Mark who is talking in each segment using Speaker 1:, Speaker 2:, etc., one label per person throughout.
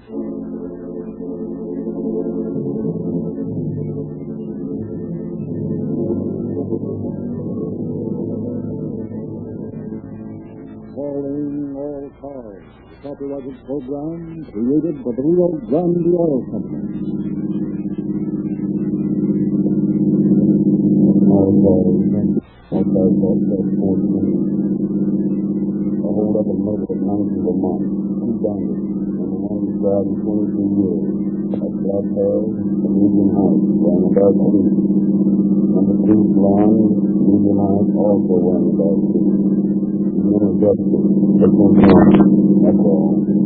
Speaker 1: Calling all cars. Copyrighted program created by the Rio Grande Oil Company. A hold up and murder at 19 Vermont. 2 bandits. And the one who died in 23 years. A black hair, a medium height, wearing a dark suit. Number 2 blonde, medium height, also wearing a dark suit. Justice. That's all.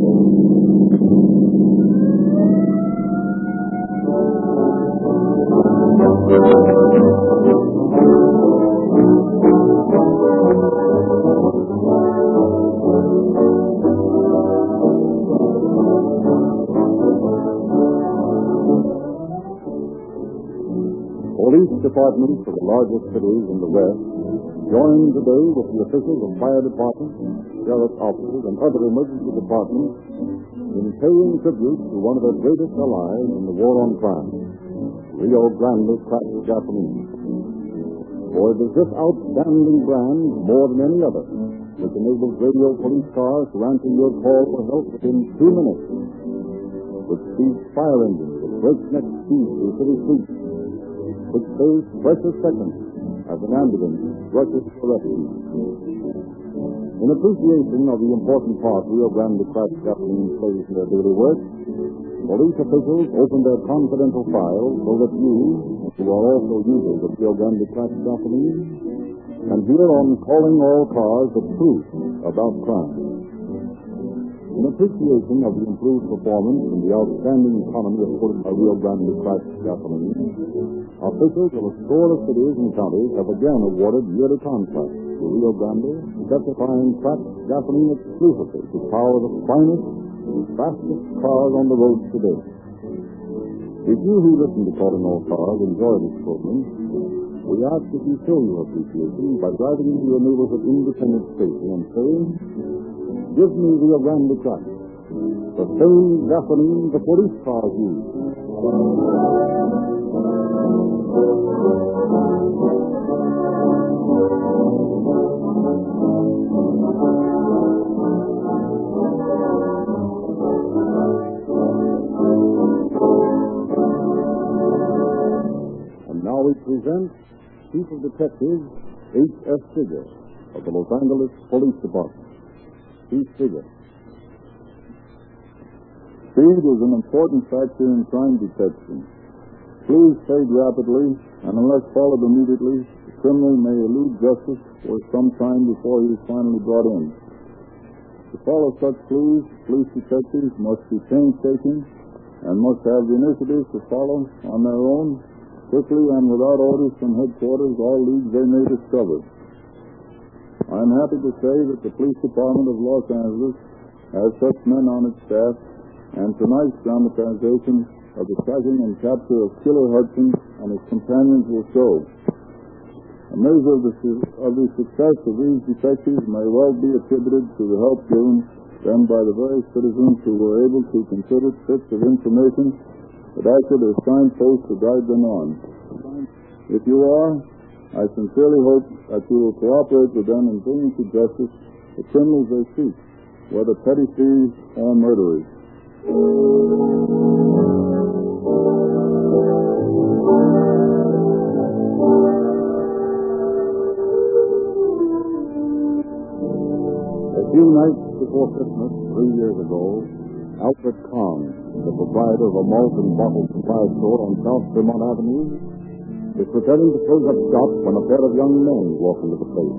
Speaker 1: Police departments of the largest cities in the West joined today with the officials of fire departments, sheriff's officers, and other emergency departments in paying tribute to one of their greatest allies in the war on crime, Rio Grande cracked gasoline. For it is this outstanding brand, more than any other, which enables radio police cars to answer your call for help within 2 minutes, which speeds fire engines at breakneck speed through city streets, which saves precious seconds as an ambulance rushes to rescue. In appreciation of the important part Rio Grande cracked gasoline plays in their daily work, police officials opened their confidential files so that you, who are also users of Rio Grande cracked gasoline, can hear on Calling All Cars the truth about crime. In appreciation of the improved performance and the outstanding economy afforded by Rio Grande cracked gasoline, officials of a score of cities and counties have again awarded yearly contracts to Rio Grande, specifying cracked gasoline exclusively to power the finest, fastest cars on the roads today. If you who listen to Calling All Cars enjoy this program, we ask that you show your appreciation by driving into your neighborhood independent station and saying, "Give me Rio Grande cracked, the same gasoline the police cars use." And now we present Chief of Detectives H.S. Figger of the Los Angeles Police Department. Chief Figger.
Speaker 2: Speed is an important factor in crime detection. Clues fade rapidly, and unless followed immediately, the criminal may elude justice for some time before he is finally brought in. To follow such clues, police detectives must be painstaking and must have the initiative to follow on their own, quickly and without orders from headquarters, all leads they may discover. I am happy to say that the Police Department of Los Angeles has such men on its staff, and tonight's dramatization of the tracking and capture of Killer Hudson and his companions will show. A measure of the success of these detectives may well be attributed to the help given them by the very citizens who were able to consider bits of information that acted as signposts to guide them on. If you are, I sincerely hope that you will cooperate with them in bringing to justice the criminals they seek, whether petty thieves or murderers.
Speaker 1: A few nights before Christmas, 3 years ago, Alfred Kahn, the proprietor of a malt and bottle supply store on South Vermont Avenue, is preparing to close up shop when a pair of young men walk into the place.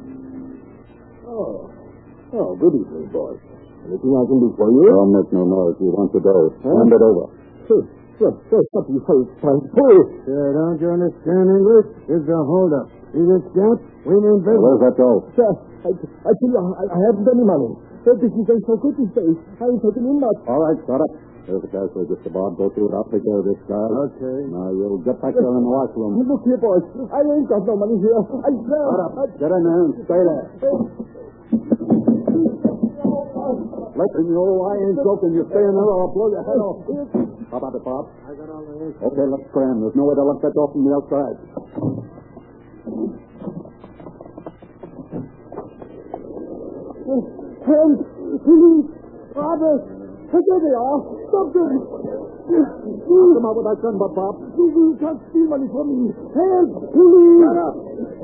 Speaker 1: Oh, good evening, boys. Anything I can do for you?
Speaker 2: Don't make no noise. You want to go. Hand it over.
Speaker 1: Sure, something you say, Frank.
Speaker 3: Sir, don't you understand English? It's a hold-up. See this stamp? We mean business.
Speaker 2: Where's that dough?
Speaker 1: Sir, I tell you, I haven't any money. Sir, this is so good to say. I ain't taking in much.
Speaker 2: All right, shut up. There's the cash register, Bob. Go through it. I'll take care of this guy.
Speaker 3: Okay.
Speaker 2: Now, you'll get back there in the washroom.
Speaker 1: Look here, boys. I ain't got no money here. I swear.
Speaker 2: Shut up. Get in there and stay there.
Speaker 1: Let me know I ain't joking. You stay in there or I'll blow your head off. How about it, Bob?
Speaker 3: I got all the way.
Speaker 1: Okay, let's scram. There's nowhere to lock that door from the outside.
Speaker 3: Help! Police! Robbers! Forget it all! Something!
Speaker 1: Come out with that gun, Bob.
Speaker 3: You can't steal money from me! Help! Police!
Speaker 1: Shut up!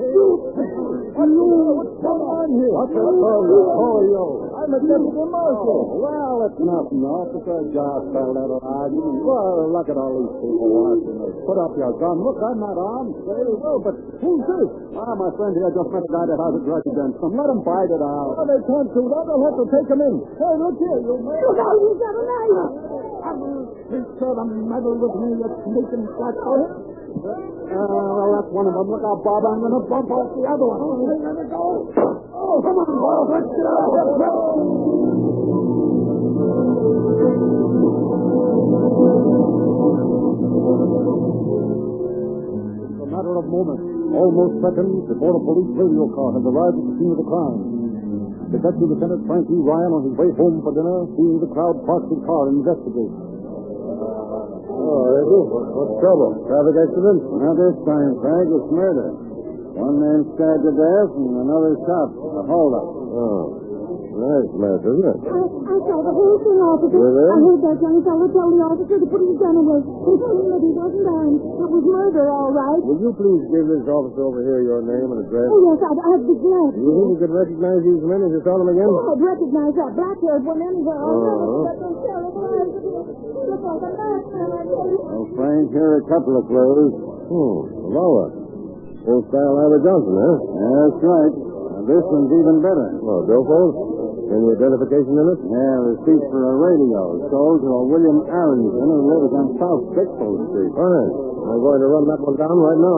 Speaker 3: Come on here!
Speaker 1: What's that for you?
Speaker 3: I'm a deputy marshal.
Speaker 1: Well, it's nothing, officer. Just spelled out a argument. Well, look at all these people watching us. Put up your gun. Look, I'm not armed. Very well, but who's this? My friend here just met a guy that has a grudge against him. Let him fight it out.
Speaker 3: Oh, they can't do that. They'll have to take him in. Hey, look here, you man. Look out, he's got a knife. Take care of the meddle with me, you sneaking flatfoot.
Speaker 1: Well, that's one of them. Look out, Bob. I'm going to bump off the other one.
Speaker 3: Let it go. Oh, come on, boys. Let's get out. Let's go.
Speaker 1: It's a matter of moments, almost seconds, before the police radio car has arrived at the scene of the crime. Detective Lieutenant Frank E. Ryan, on his way home for dinner, seeing the crowd park his car and investigate. What's trouble? Traffic accident? Not this time, Frank. It's murder. One man stabbed to death and another shot. A hold-up. Oh. Nice mess, isn't it?
Speaker 4: I saw the whole thing, officer.
Speaker 1: You did?
Speaker 4: I heard that young fellow tell the officer to put his gun away. He told him that he wasn't armed. It was murder, all right.
Speaker 1: Will you please give this officer over here your name and address?
Speaker 4: Oh, yes, I'd be glad.
Speaker 1: Do you think you could recognize these men as you saw them again?
Speaker 4: Oh, I'd recognize that black-haired one anywhere. I'll never
Speaker 1: Uh-huh.
Speaker 4: forget those terrible eyes. He looked like a madman, I tell you.
Speaker 1: Well, Frank, here are a couple of clues. Lower. Old style Ivor Johnson, huh? That's right. Now, this one's even better. Oh, billfold? Any identification in it? Yeah, receipt for a radio sold to a William Aronson who lives on South Bickford Street. Fine. I'm going to run that one down right now.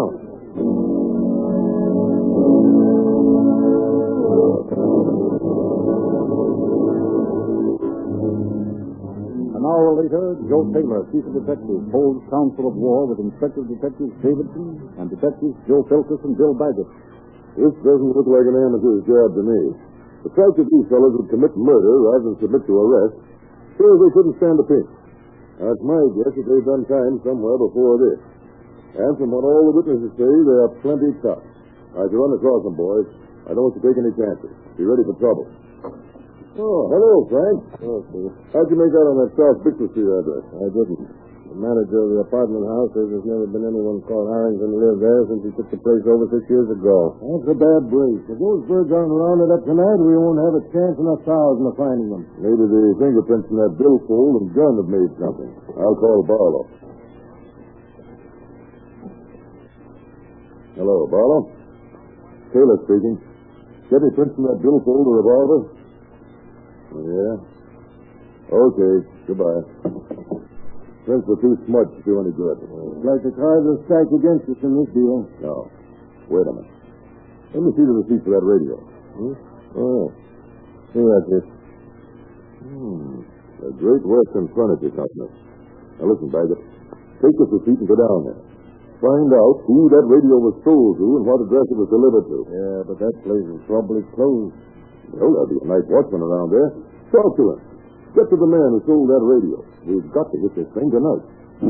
Speaker 1: An hour later, Joe Taylor, chief of detectives, holds council of war with Inspector Detectives Davidson and Detectives Joe Philkis and Bill Baggett.
Speaker 2: This doesn't look like an amateur's job to me. The fact that these fellows would commit murder rather than submit to arrest shows they couldn't stand a pinch. That's my guess that they've done time somewhere before this. And from what all the witnesses say, they are plenty tough. As you run across them, boys, I don't want you to take any chances. Be ready for trouble. Oh, hello, Frank.
Speaker 1: Oh, Steve.
Speaker 2: How'd you make out on that South Bickford Street address?
Speaker 1: I didn't. The manager of the apartment house says there's never been anyone called Harrington live there since he took the place over 6 years ago. That's a bad break. If those birds aren't rounded up tonight, we won't have a chance in 1,000 of finding them.
Speaker 2: Maybe the fingerprints in that billfold and gun have made something. I'll call Barlow. Hello, Barlow. Taylor speaking. Get any prints in that billfold or revolver? Yeah. Okay. Goodbye. Prints were too smudged to do any good.
Speaker 1: It's like the cards are stacked against us in this deal.
Speaker 2: No. Wait a minute. Let me see the receipt for that radio.
Speaker 1: Oh. See that's it.
Speaker 2: The Great Western Furniture Company. Now listen, Baggett. Take this receipt and go down there. Find out who that radio was sold to and what address it was delivered to.
Speaker 1: Yeah, but that place is probably closed.
Speaker 2: Well, there'll be a night watchman around there. Talk to him. Get to the man who sold that radio. We've got to hit this thing tonight.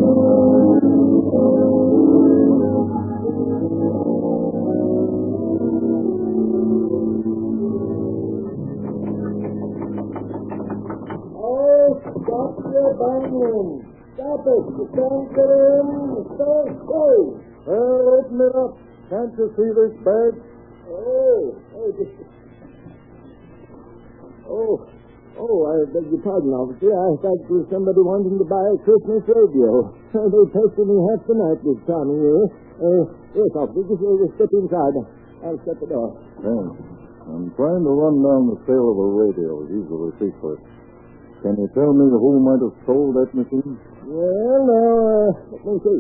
Speaker 3: Oh, stop your banging. Stop it. You can't get in. Stay closed.
Speaker 1: Well, open it up. Can't you see this bag?
Speaker 3: I beg your pardon, officer. I thought it was somebody wanting to buy a Christmas radio. They pester me half the night this time of year. Yes, officer, just step inside. I'll shut the door.
Speaker 2: Thanks. I'm trying to run down the sale of a radio. Here's the receipt for it. Can you tell me who might have sold that machine?
Speaker 3: Well, now, let me see.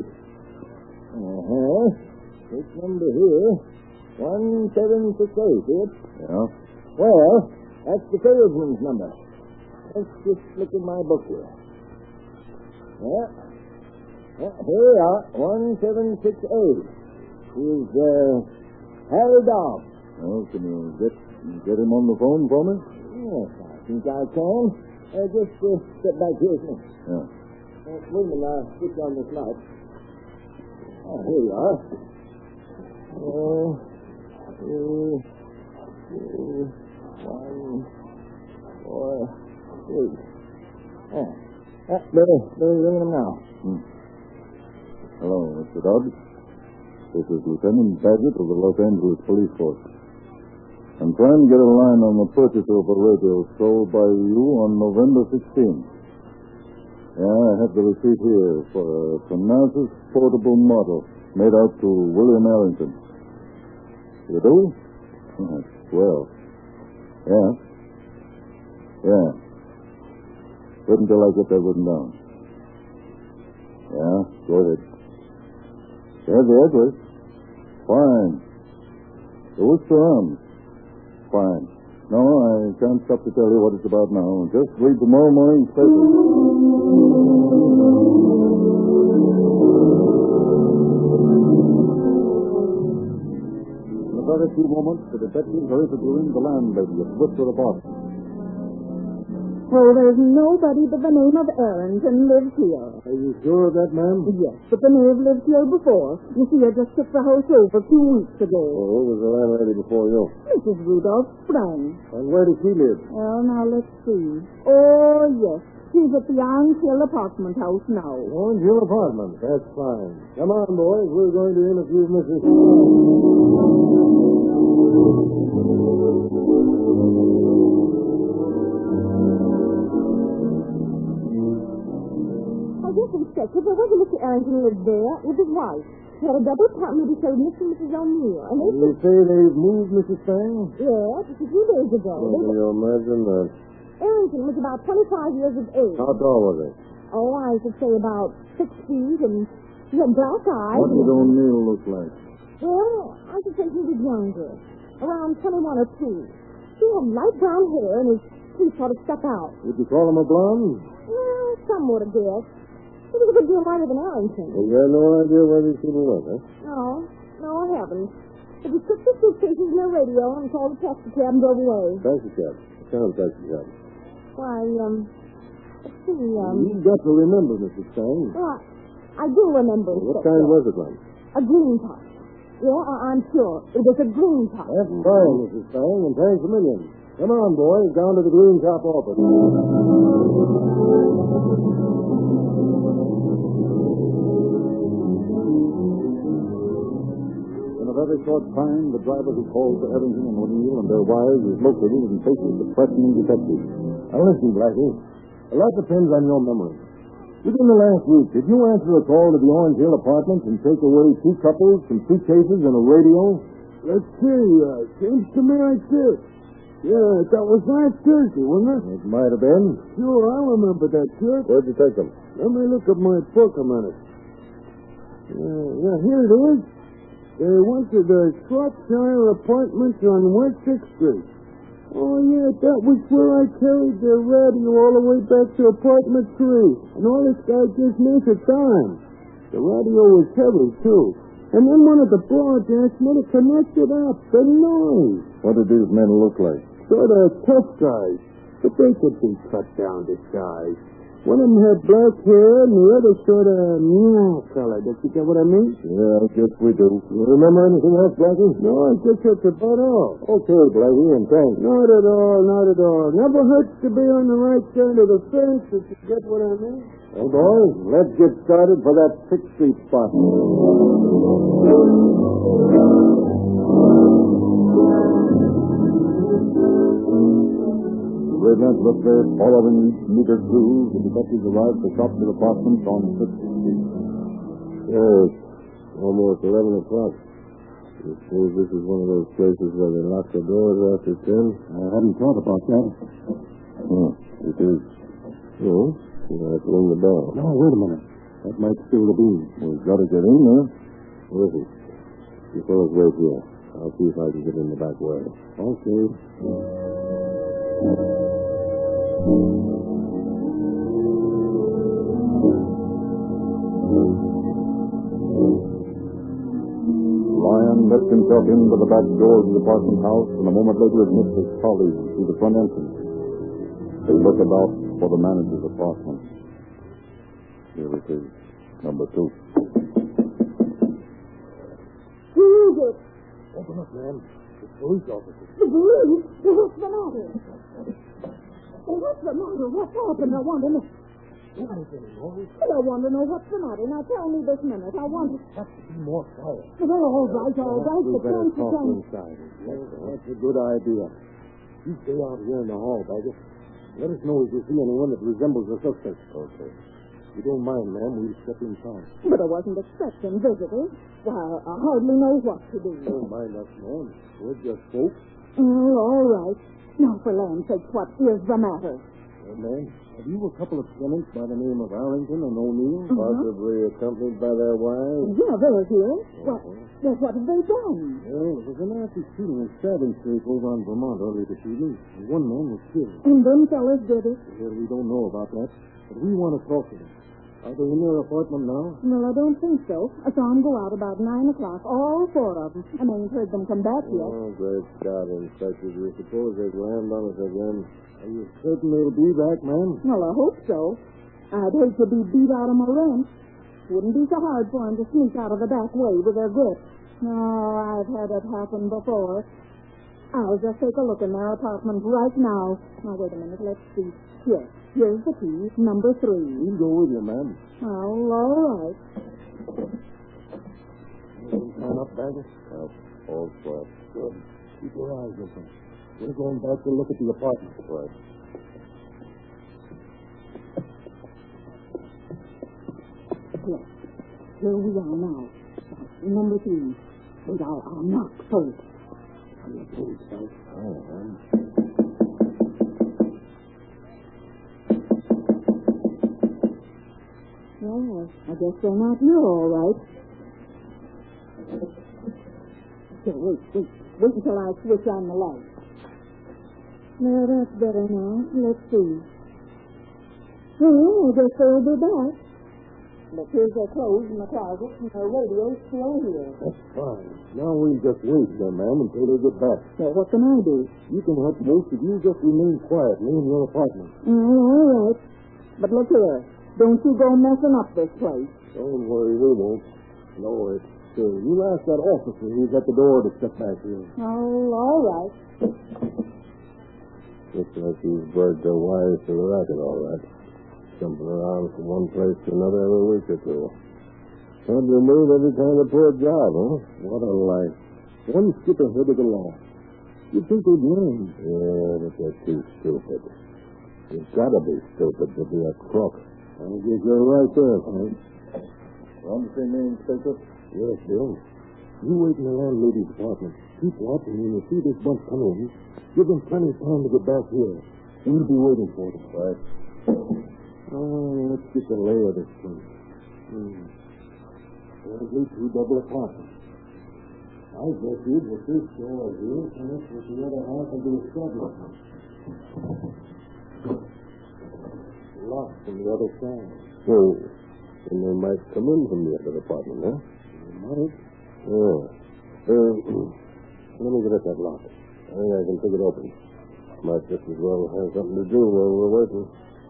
Speaker 3: This number here, 1768, see it?
Speaker 2: Yeah.
Speaker 3: Well, that's the salesman's number. Let's just look in my book here. Yeah. Here we are, 1768. He's, Harry Dobbs.
Speaker 2: Well, can you get him on the phone for me?
Speaker 3: Yes, I think I can. Just step back here with me.
Speaker 1: Yeah.
Speaker 3: Wait a minute, I'll switch on this light. Oh, here you are. 2, 3, 1, 4, 8. They're ringing them now.
Speaker 1: Hello, Mr. Dodd. This is Lieutenant Badgett of the Los Angeles Police Force. I'm trying to get a line on the purchase of a radio sold by you on November 16th. Yeah, I have the receipt here for a Thanasis portable model made out to William Arrington. You do? Well. Yeah. Yeah. Wait until I get that written down. Yeah, go ahead. You have the address? Fine. The Worcester Arms? Fine. No, I can't stop to tell you what it's about now. Just read tomorrow morning's paper. In a very few moments, the detectives are interviewing the landlady of Worcester Apartments.
Speaker 4: Oh, there's nobody but the name of Arrington lives here.
Speaker 3: Are you sure of that, ma'am?
Speaker 4: Yes, but the maid lived here before. You see, I just took the house over 2 weeks ago.
Speaker 3: Well, who was the landlady before you?
Speaker 4: Mrs. Rudolph Sprang.
Speaker 3: And where does she live?
Speaker 4: Well, now, let's see. Oh, yes. She's at the Orange Hill apartment house now.
Speaker 3: Orange Hill Apartment. That's fine. Come on, boys. We're going to interview Mrs.
Speaker 4: Inspector, there was a Mr. Arrington lived there with his wife. He had a double apartment beside Mr. and Mrs. O'Neill. And they
Speaker 3: You say they've moved, Mrs. Sprang?
Speaker 4: Yes, just a few days ago.
Speaker 3: Can you imagine that?
Speaker 4: Arrington was about 25 years of age.
Speaker 3: How tall was he?
Speaker 4: Oh, I should say about 6 feet, and he had black eyes.
Speaker 1: What did O'Neill look like?
Speaker 4: Well, I should say he was younger, around 21 or 2. He had light brown hair, and his teeth sort of stuck out.
Speaker 3: Would you call him a blonde?
Speaker 4: Well, some would have guessed. He was a good deal lighter than Arrington.
Speaker 3: You have no idea where these people went, huh?
Speaker 4: No, I haven't. But he took the suitcases and the radio and called the taxi cab and drove away.
Speaker 3: Taxi cab. What kind of taxi cab?
Speaker 4: Why, let's see,
Speaker 3: You've got to remember, Mrs. Sprang.
Speaker 4: Well, I do remember.
Speaker 3: What kind was it, then?
Speaker 4: A green top. Yeah, I'm sure. It was a green top.
Speaker 3: That's fine, Mrs. Sprang, and thanks a million. Come on, boys, down to the green top office.
Speaker 1: In a very short time, the driver who called for Arrington and O'Neill and their wives is located and faces the questioning detective.
Speaker 3: Now listen, Blackie. A lot depends on your memory. Within the last week, did you answer a call to the Orange Hill Apartments and take away 2 couples, some suitcases, and a radio?
Speaker 2: Let's see. Seems to me I did. Yeah, that was last Thursday, wasn't it?
Speaker 3: It might have been.
Speaker 2: Sure, I remember that, Kurt.
Speaker 3: Where'd you take them?
Speaker 2: Let me look at my book a minute. Yeah, here it is. They went to the Shropshire Apartments on West 6th Street. Oh, yeah, that was where I carried the radio all the way back to apartment 3. And all this guy gives me is a dime. The radio was heavy, too. And then one of the broads asked me to connect it up. The noise.
Speaker 1: What did these men look like?
Speaker 2: Sort of tough guys. But they could be cut down to size. One of them had black hair, and the other sort of meow color. Did you get what I mean?
Speaker 3: Yeah, I guess we do. You remember anything else, Blackie?
Speaker 2: No, I guess that's about all.
Speaker 3: Okay, Blackie, and thanks.
Speaker 2: Not at all, not at all. Never hurts to be on the right side of the fence, if you get what I mean.
Speaker 3: Well, boys, let's get started for that 6th Street spot.
Speaker 1: The Red looked there, following meter grooves. The detectives arrived at Shropshire Apartments on 6th Street.
Speaker 3: Yes, almost 11 o'clock. I suppose this is one of those places where they lock the doors after 10?
Speaker 1: I hadn't thought about that.
Speaker 3: It is. Oh, you have to ring the bell.
Speaker 1: No, wait a minute. That might still be. We've got to get in there.
Speaker 3: Listen, you fellas wait here. I'll see if I can get in the back way.
Speaker 1: Okay. Lyon left himself into the back door of the apartment house, and a moment later admits his colleague through the front entrance. They look about, for the manager's apartment. Here it is, number 2.
Speaker 4: Who is it?
Speaker 3: Open up, ma'am. The police officer.
Speaker 4: The police? What's the matter? What's the matter? What's happened? I want to know.
Speaker 3: Don't make any noise.
Speaker 4: But I want to know what's the matter. Now tell me this minute. I want to...
Speaker 3: Have to be more quiet.
Speaker 4: Well, all right.
Speaker 3: We
Speaker 4: But
Speaker 3: better
Speaker 4: can't you
Speaker 3: talk
Speaker 4: tell me...
Speaker 3: inside. Yes, that's a good idea. You stay out here in the hall, Baggett. Let us know if you see anyone that resembles the suspect.
Speaker 1: Okay.
Speaker 3: If you don't mind, ma'am, we'll step inside.
Speaker 4: But I wasn't expecting visitors. Why, I hardly know what to do.
Speaker 3: Don't mind us, ma'am. We're just folks.
Speaker 4: Oh, all right. Now, for land's sake, what is the matter?
Speaker 3: Well, ma'am, have you a couple of tenants by the name of Arlington and O'Neill?
Speaker 1: Possibly accompanied by their wives?
Speaker 4: Yeah, they're here. What have they done?
Speaker 3: Well, it was a nasty shooting and stabbing streak over on Vermont earlier this evening. And one man was killed.
Speaker 4: And them fellas did it?
Speaker 3: Well, we don't know about that, but we want to talk to them. Are they in their apartment now?
Speaker 4: Well, I don't think so. I saw them go out about 9 o'clock, all 4 of them. And I ain't heard them come back yet.
Speaker 1: Oh, great Scott, Inspector. Do you suppose they'd land on us again?
Speaker 3: Are you certain they'll be back, ma'am?
Speaker 4: Well, I hope so. I'd hate to be beat out of my rent. Wouldn't be so hard for them to sneak out of the back way with their grip. No, I've had it happen before. I'll just take a look in their apartment right now. Now, wait a minute. Let's see. Here's the key, number 3.
Speaker 3: We'll go with you, ma'am.
Speaker 4: Oh, all right.
Speaker 3: You sign up, Baggett?
Speaker 1: All quiet.
Speaker 3: Good. Keep your eyes open. We're going back to look at the apartment.
Speaker 1: Right.
Speaker 4: Here we are now. Number 3. Wait, I'll knock first.
Speaker 3: I'm your police, Baggett.
Speaker 1: Oh, man.
Speaker 4: Well, I guess they're not here, all right. Okay, wait until I switch on the light. Now, that's better now. Let's see. Well, I guess they'll be back. But here's their clothes in the closet, and their radio's still here.
Speaker 3: That's fine. Now we'll just wait there, ma'am, until they get back.
Speaker 4: Well, what can I do?
Speaker 3: You can help most if you just remain quietly in your apartment.
Speaker 4: All right. But look here. Don't you go messing up this place.
Speaker 3: Don't worry, we won't. No, it's you ask that officer who's at the door to step back here.
Speaker 4: Oh, all right.
Speaker 1: Looks like these birds are wise to the racket, all right. Jumping around from one place to another every week or two. Can't be moved every time they pull a job, huh? What a life.
Speaker 3: One skip ahead of the law. You'd think they'd learn.
Speaker 1: Yeah, but they're too stupid. You've got to be stupid to be a crook.
Speaker 3: I guess you're right there, Frank.
Speaker 2: On the same name, Inspector?
Speaker 3: Yes, Bill. You wait in the landlady's apartment. Keep watching when you see this bunch come in. Give them plenty of time to get back here. We'll be waiting for them.
Speaker 1: Right.
Speaker 3: Let's get the lay of this place. There's the 2 double apartments. I guess you the first door here connects with the other half of the establishment. Locked from the other side.
Speaker 1: Oh, and they might come in from the other apartment, huh?
Speaker 3: They might.
Speaker 1: Yeah. Let me get at that lock. I think I can pick it open. Might just as well have something to do while we're waiting.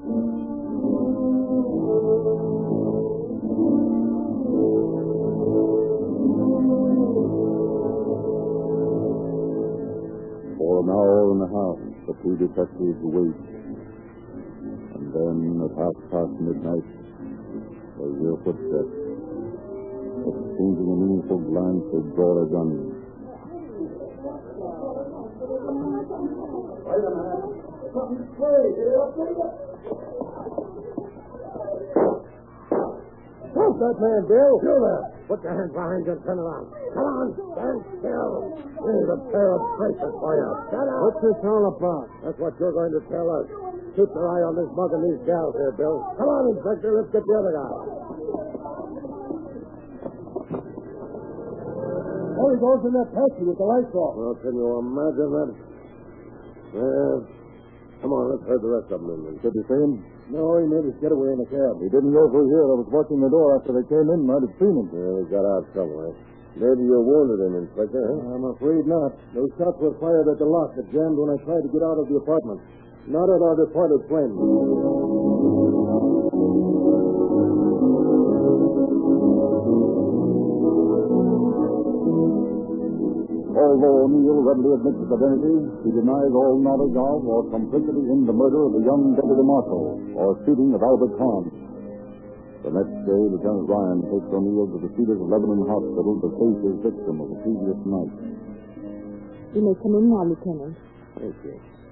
Speaker 2: For an hour and a half, the 2 detectives wait. And then, at midnight, they hear footsteps. Exchanging an eagle glance, they draw their guns.
Speaker 3: Wait a minute. Something's crazy. Stop that man, Bill. You there. Put your hands behind you and turn around. Come on, stand still. Here's a pair of bracelets for you. Shut up. What's this all about? That's what you're going to tell us. Keep your eye on this mug and these gals here, Bill. Come on, Inspector. Let's get the other guy. Oh, he goes in that taxi with the lights off.
Speaker 1: Well, can you imagine that? Well, come on, let's herd the rest of them in.
Speaker 2: Did you see him?
Speaker 3: No, he made his getaway in a cab.
Speaker 2: He didn't go through here. I was watching the door after they came in. Might have seen him.
Speaker 1: Yeah, he got out somewhere. Maybe you wounded him, Inspector, huh?
Speaker 3: I'm afraid not. Those shots were fired at the lock that jammed when I tried to get out of the apartment. Not at our departed friend.
Speaker 1: Although O'Neill readily admits his identity, he denies all knowledge of or complicity in the murder of the young Deputy Marshal or shooting of Albert Kahn. The next day, Lieutenant Ryan takes O'Neill to the Cedars of Lebanon Hospital to face his victim of the previous night.
Speaker 4: You may come in now, Lieutenant.
Speaker 3: Thank you.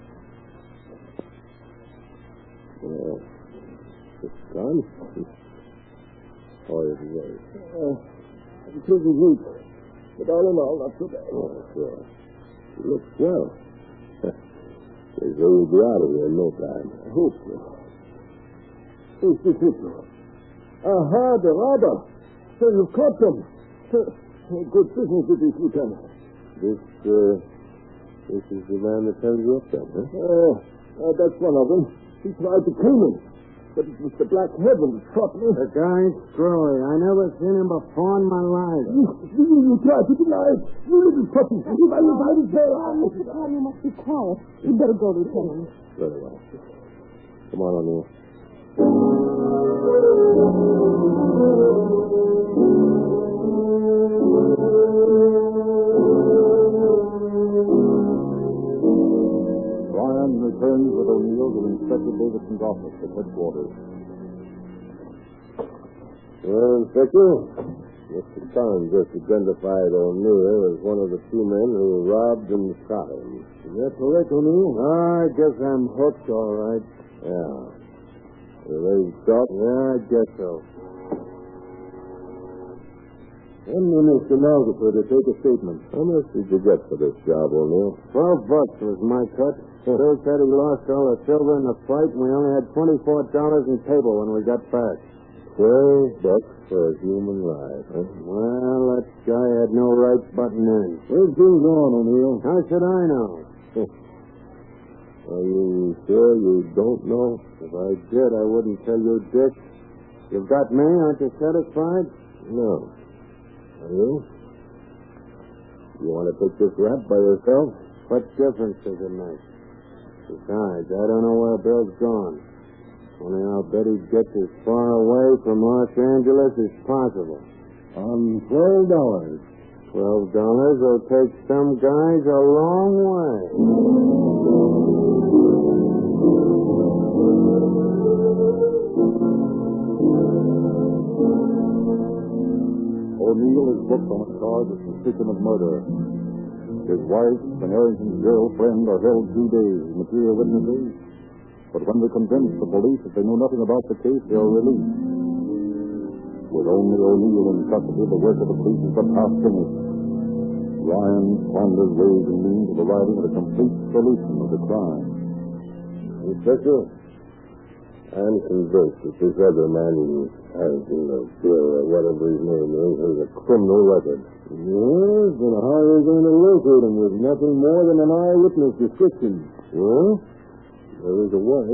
Speaker 3: Well, it's gone. Oh, it was. Pretty weak. But all in all, not so bad. Oh, sure. He looks well. They say he'll be out of here in no time. I hope so. Who's the people? Aha, the robber. So you've caught them. Good business with this, Lieutenant. This is the man that held you up then, huh? That's one of them. He tried to kill me. But it was the Black Heaven that shot me. The guy's screwy. I never seen him before in my life. You tried to deny it. You little puppy. If I was there,
Speaker 4: Mr. Carr, you must be quiet. You'd better go, Lieutenant.
Speaker 3: Very well. Come on, O'Neill.
Speaker 1: Ryan returns with O'Neill to Inspector Davidson's office at headquarters.
Speaker 3: Well, Inspector, Mr. Kahn just identified O'Neill as one of the two men who robbed and shot him. Is that correct, O'Neill? I guess I'm hooked, all right. Yeah. You ready to start? Yeah, I guess so. Send me Mr. Melgaper to take a statement. How much did you get for this job, O'Neill? $12 was my cut. Bill said he lost all the silver in the fight, and we only had $24 in table when we got back. $12 for a human life, huh? Well, that guy had no right butting in. Where's things on, O'Neill? How should I know? Are you sure you don't know? If I did, I wouldn't tell you, Dick. You've got me. Aren't you satisfied? No. Are you? You want to take this rap by yourself? What difference does it make? Besides, I don't know where Bill's gone. Only I'll bet he'd get as far away from Los Angeles as possible. On $12. $12 will take some guys a long way.
Speaker 1: O'Neill is booked on a charge of suspicion of murder. His wife and Harrington's girlfriend are held 2 days as material witnesses, but when they convince the police that they know nothing about the case, they are released. With only O'Neill in custody, the work of the police is but half finished. Ryan ponders ways and means of arriving at a complete solution of the crime.
Speaker 3: Inspector, I'm convinced that this other man, Harrington or Bill or whatever his name is, has a criminal record. Yes, and how are you going to locate him with nothing more than an eyewitness description? Well, there is a way.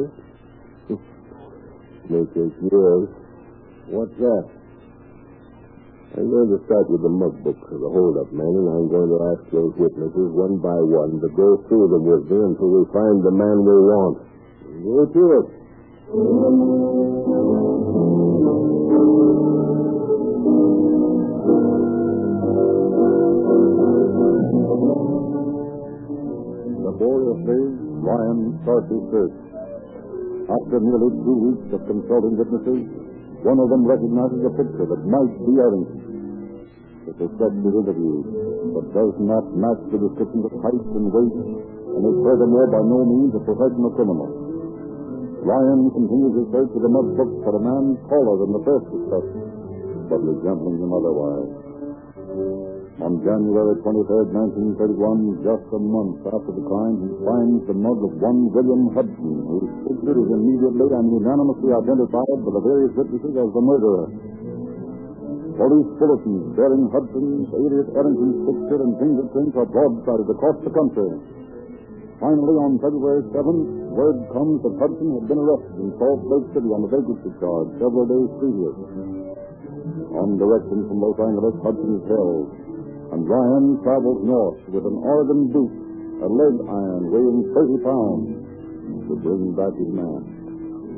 Speaker 3: May take years. What's that? I'm going to start with the mug book of the hold-up men, and I'm going to ask those witnesses one by one to go through them with me until we find the man we want. Go to it.
Speaker 1: Laboriously, Ryan starts his search. After nearly 2 weeks of consulting witnesses, one of them recognizes a picture that might be Harrington. The suspect is interviewed, but does not match the description of height and weight, and is furthermore by no means a professional criminal. Ryan continues his search of the mug book for a man taller than the first suspect, but resembling him otherwise. On January 23rd, 1931, just a month after the crime, he finds the mug of one William Hudson, whose picture is immediately and unanimously identified by the various witnesses as the murderer. Police bulletins bearing Hudson's, alias Harrington's picture and fingerprints are broadsided across the country. Finally, on February 7th, word comes that Hudson had been arrested in Salt Lake City on the vagrancy charge several days previous. On direction from Los Angeles, Hudson is held, and Ryan travels north with an Oregon boot, a leg iron weighing 30 pounds, to bring back his man.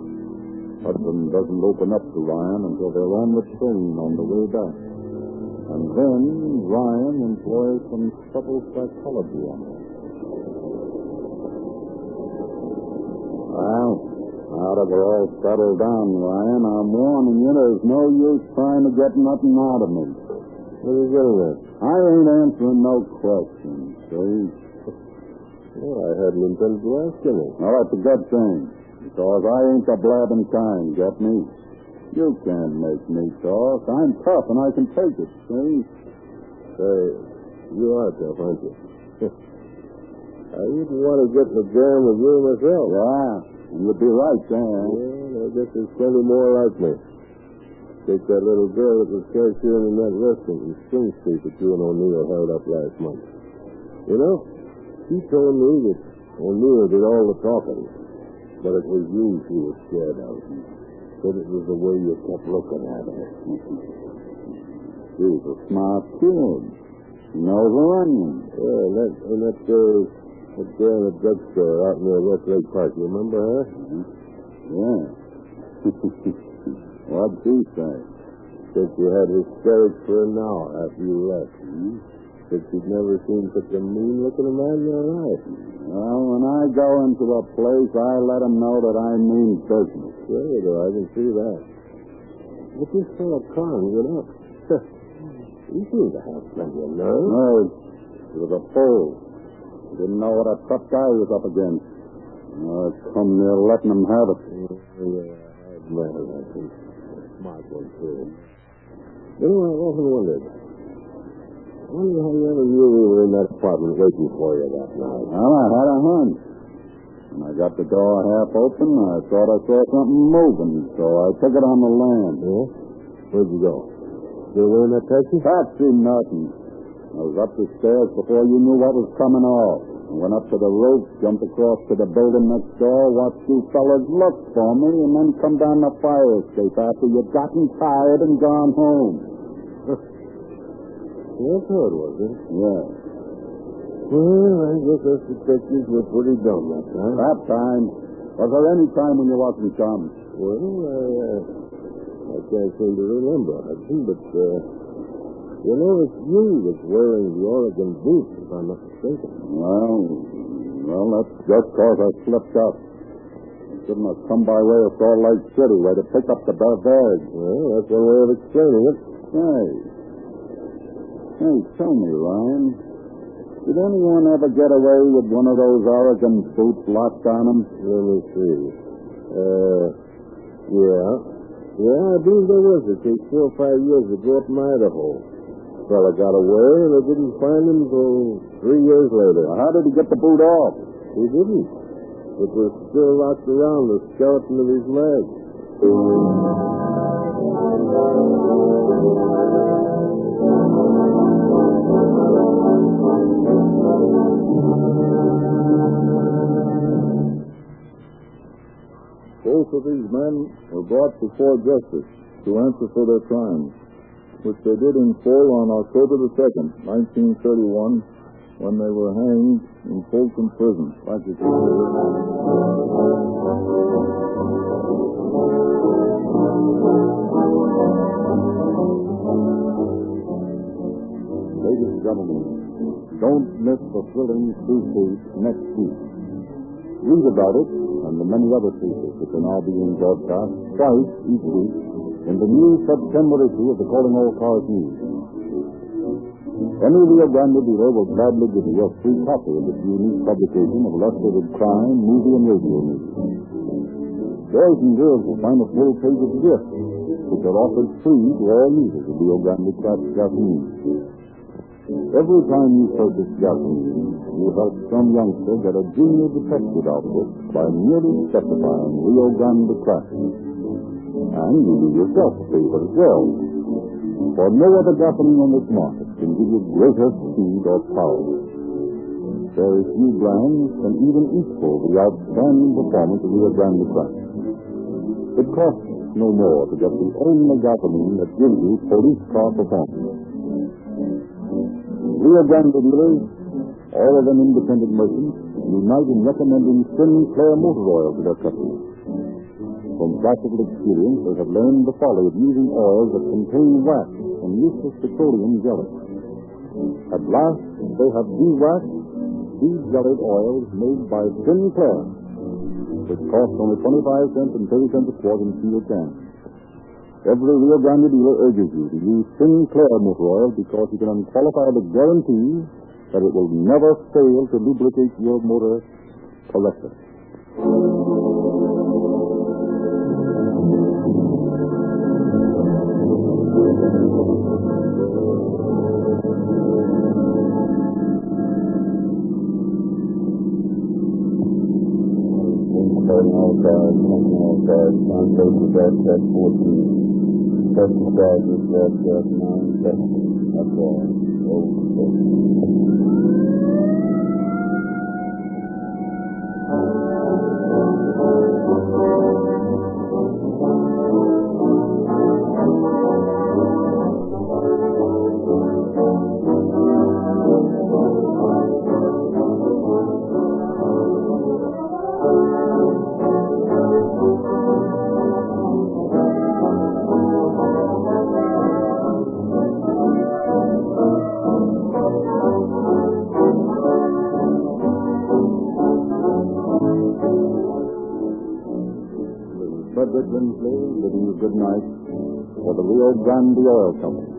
Speaker 1: Hudson doesn't open up to Ryan until they're on the train on the way back.
Speaker 2: And then Ryan employs some subtle psychology on her. Well, now that we're all settled down, Ryan, I'm warning you there's no use trying to get nothing out of me.
Speaker 3: What are you getting at?
Speaker 2: I ain't answering no questions, see?
Speaker 3: Well, I hadn't intended to ask any.
Speaker 2: Now, that's a good thing, because I ain't the blabbing kind, get me? You can't make me talk. I'm tough, and I can take it, see?
Speaker 3: Say, you are tough, aren't you? I wouldn't want to get in the jam with you myself.
Speaker 2: Yeah, you'd be right there.
Speaker 3: Well, I guess there's plenty more like me. Take that little girl that was cashiered in that restaurant in Spring Street that you and O'Neill held up last month. You know, she told me that O'Neill did all the talking, but it was you she was scared of. Said it was the way you kept looking at her.
Speaker 2: She's a smart kid. She knows her onions.
Speaker 3: Yeah, that girl in the drugstore out near West Lake Park. You remember her?
Speaker 2: Yeah. What'd she say?
Speaker 3: Said she had hysterics for an hour after you left. Said she'd never seen such a mean-looking man in her life.
Speaker 2: Well, when I go into a place, I let them know that I mean business.
Speaker 3: Sure you do. I can see that. But this fellow Carn, you know, he seemed to have plenty of nerve.
Speaker 2: No, he was a fool. He didn't know what a tough guy he was up against. Come near letting him have it.
Speaker 3: Yeah, I admit it, I think. Smart one, too. You know, I've often wondered. I wonder how you ever knew we were in that apartment waiting for you that night.
Speaker 2: Well, I had a hunch. When I got the door half open, I thought I saw something moving, so I took it on the land.
Speaker 3: Yeah? Where'd you go? You were in that taxi?
Speaker 2: Taxi, nothing. I was up the stairs before you knew what was coming off. I went up to the roof, jumped across to the building next door, watched you fellas look for me, and then come down the fire escape after you'd gotten tired and gone home.
Speaker 3: That's how it was, huh?
Speaker 2: Yeah.
Speaker 3: Well, I guess us detectives were pretty dumb that time.
Speaker 2: That time? Was there any time when you wasn't dumb?
Speaker 3: Well, I can't seem to remember, Hudson, but, you know, it's you that's wearing the Oregon boots, if I'm not mistaken.
Speaker 2: Well, that's just because I slipped up. I shouldn't have come by way of Salt Lake City, where to pick up the bag.
Speaker 3: Well, that's one way of explaining it.
Speaker 2: Hey, tell me, Ryan, did anyone ever get away with one of those Oregon boots locked on them?
Speaker 3: Let me see. Yeah, I believe there was a case 4 or 5 years ago up in Idaho. Fella got away, and they didn't find him until 3 years later.
Speaker 2: How did he get the boot off?
Speaker 3: He didn't. It was still locked around the skeleton of his leg.
Speaker 2: Both of these men were brought before justice to answer for their crimes, which they did in full on October the 2nd, 1931, when they were hanged in Folsom Prison. Ladies and gentlemen, don't miss the thrilling True Case next week. Read about it and the many other cases which are now being broadcast twice each week in the new September issue of the Calling All Cars News. Any Rio Grande dealer will gladly give you a free copy of this unique publication of illustrated crime, movie, and radio news. Boys and girls will find a full page of gifts, which are offered free to all users of Rio Grande Craft gasoline. Every time you purchase gasoline, you help some youngster get a junior detective outfit by merely specifying Rio Grande Craft. And you do yourself a favor as well. For no other gasoline on this market can give you greater speed or power. Very few brands can even equal the outstanding performance of Rio Grande Craft. It costs no more to get the only gasoline that gives you police car performance. Rio Grande dealers, all of them independent merchants, unite in recommending Sinclair Motor Oil to their customers. From practical experience, they have learned the folly of using oils that contain wax and
Speaker 1: useless petroleum jelly. At last, they have de-waxed, de-jellied oils made by Sinclair, which cost only 25 cents and 30 cents a quart in sealed cans. Every Rio Grande dealer urges you to use Sinclair motor oil because you can unqualifiedly guarantee that it will never fail to lubricate your motor correctly.
Speaker 2: All cars, on paper, test 14. Test the charges, test 9, test. That's all.
Speaker 1: Frederick Lindsley bidding you good night for the Rio Grande Oil Company.